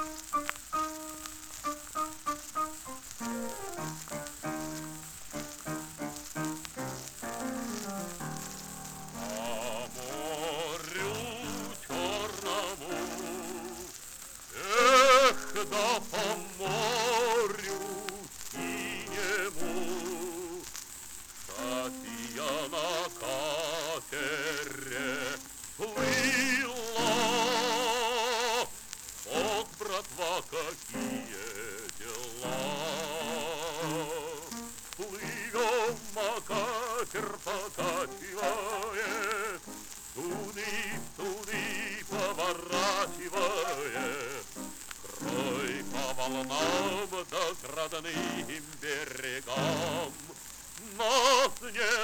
Да по морю синему, кстати, я на катере плыла. Ох, братва, какие дела! Плывем, а катер покачивает, туды поворачивает. Крой по волнам да к родным берегам нас не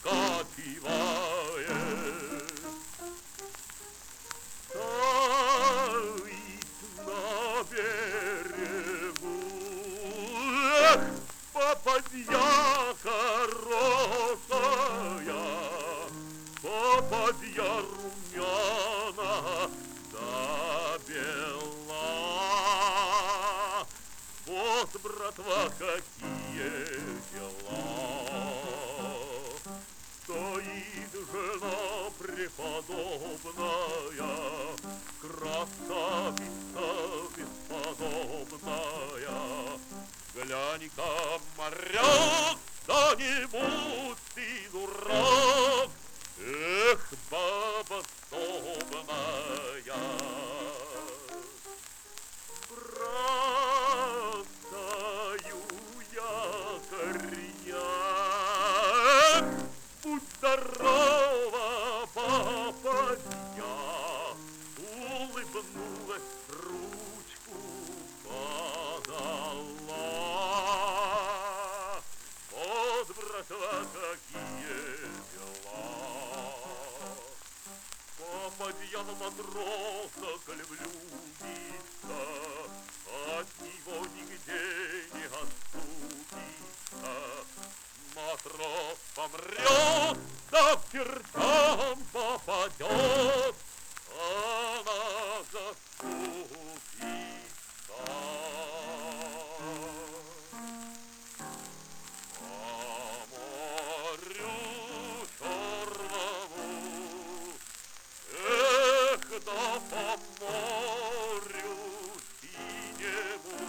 укативает. Стоит на берегу, эх, попадья хорошая, попадья румяна да бела. Вот, братва, какие дела! Стоит жена преподобная, красавица бесподобная. Глянь-ка, моряк, да не будь ты дурак, эх, баба собная. Бросаю якоря, будь здорова, попадья, улыбнулась, ручку подала. Вот, братва, какие дела! Попадья на матроса, коль влюбится, от него нигде не отступится. Матрос помрет, да в чертям попадет, она заступится. По морю черному, эх, да по морю синему,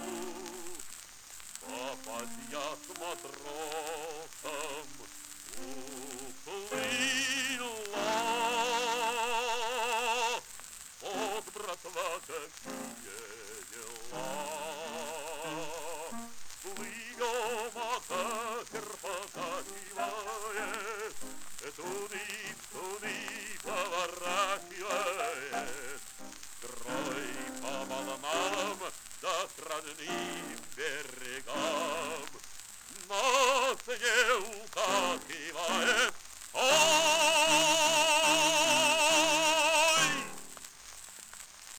попадья с матросом уплыла. Вот, братва, какие дела! Плывем, а катер покачивает, туды поворачивает. Строй по волнам да к родным берегам нас не укатывает.